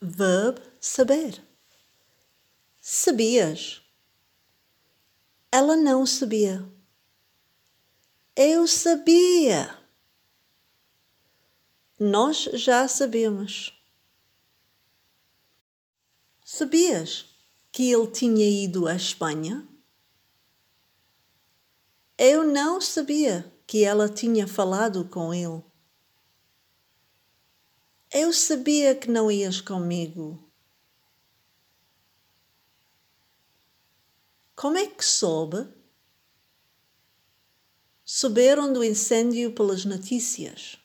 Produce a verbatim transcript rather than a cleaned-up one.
Verb saber. Sabias? Ela não sabia. Eu sabia. Nós já sabemos. Sabias que ele tinha ido à Espanha? Eu não sabia que ela tinha falado com ele. Eu sabia que não ias comigo. Como é que soube? Souberam do incêndio pelas notícias.